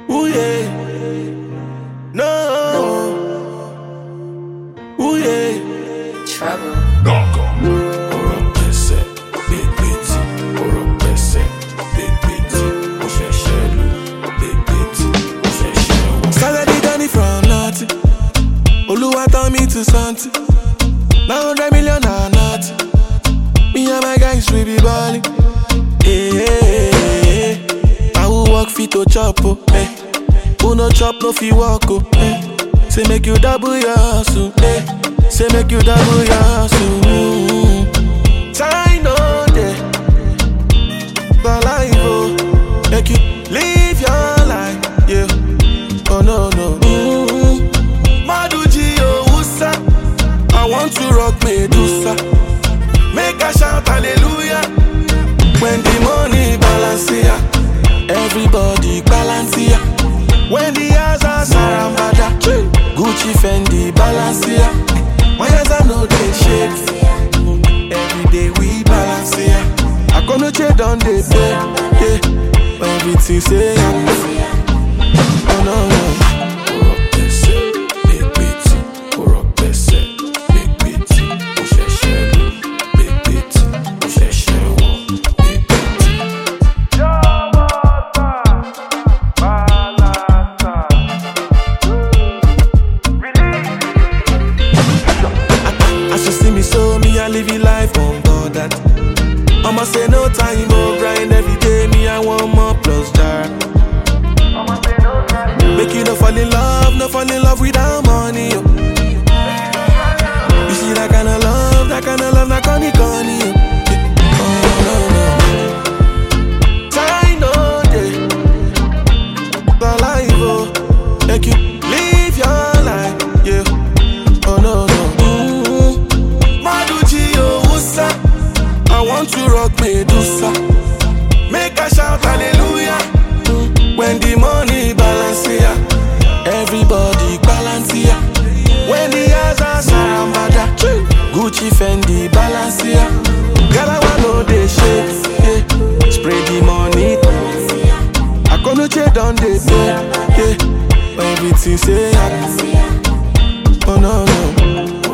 Ooh yeah, no. Ooh yeah, Trouble. Gaga. Oro pese, big bitty. Oro pese, big bitty. Ose shelu, big bitty. Ose shelu. Started the journey from nothing. Oluwa turned me to something. Now 100 million or nothing. Me and my guys we be balling. Hey, I will walk fit to chop, oh, hey. Who no chop no fi walk, oh, hey. Say make you double your hustle, hey. Say make you double your hustle. Time no day for life, oh. Make you live your life, yeah. Oh no no. Maduji oh usa, I want to rock Medusa. Make a shout hallelujah. When the money balance here, everybody balance here. When the eyes are Sarambada, Gucci Fendi balance here. My eyes are no they shake. Every day we balance here. I come to trade on the pay, yeah. Everything say oh no no. Living life on board that. I'ma say no time, oh grind every day. Me I want more plus jar. Make you no fall in love without money. Oh. You see that kind of love, not conny conny. Oh no no. Time no day, the life oh, make you live your life, yeah. Oh no no. I want to rock Medusa. Make a shout hallelujah. When the money balance here, everybody balance here. When the eyes are Sarambada, Gucci Fendi balance here. Girl I want no they shake, yeah. Spray the money. I come to trade on the pay, yeah. Everything say oh no no.